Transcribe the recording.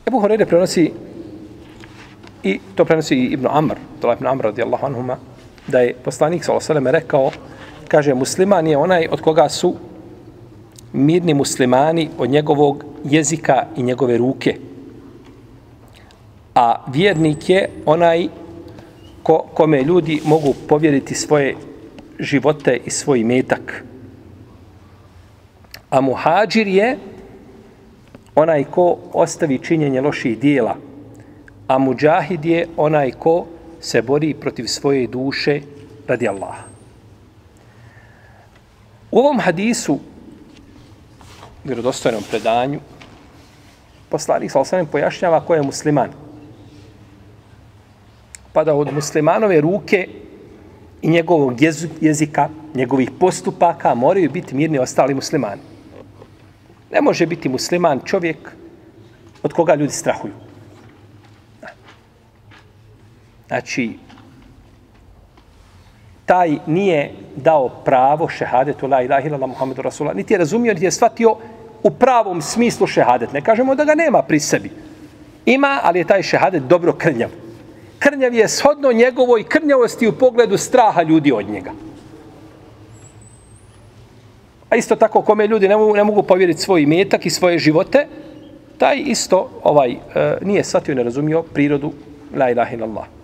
Ebu Hureyre prenosi, i to prenosi i Ibn Amr, Abdullah ibn Amr radijallahu anhuma, da je poslanik sallallahu alejhi ve sellem rekao, kaže, musliman je onaj od koga su mirni muslimani od njegovog jezika i njegove ruke. A vjernik je onaj kome ljudi mogu povjeriti svoje živote i svoj metak. A muhađir je onaj ko ostavi činjenje loših dijela. A muđahid je onaj ko se bori protiv svoje duše radi Allaha. U ovom hadisu, vjerodostojnom predanju, poslanik sallallahu alejhi ve sellem pojašnjava ko je musliman. Pa da od muslimanove ruke i njegovog jezika, njegovih postupaka moraju biti mirni ostali muslimani. Ne može biti musliman čovjek od koga ljudi strahuju. Znači, taj nije dao pravo šehadetu la ilaha illallah Muhammedu Rasulullah, niti je razumio, niti je shvatio u pravom smislu šehadet. Ne kažemo da ga nema pri sebi. Ima, ali je taj šehadet dobro krnjav. Krnjav je shodno njegovoj krnjavosti u pogledu straha ljudi od njega. A isto tako, kome ljudi ne mogu povjeriti svoj imetak i svoje živote, taj isto nije shvatio i ne razumio prirodu la ilaha illallah.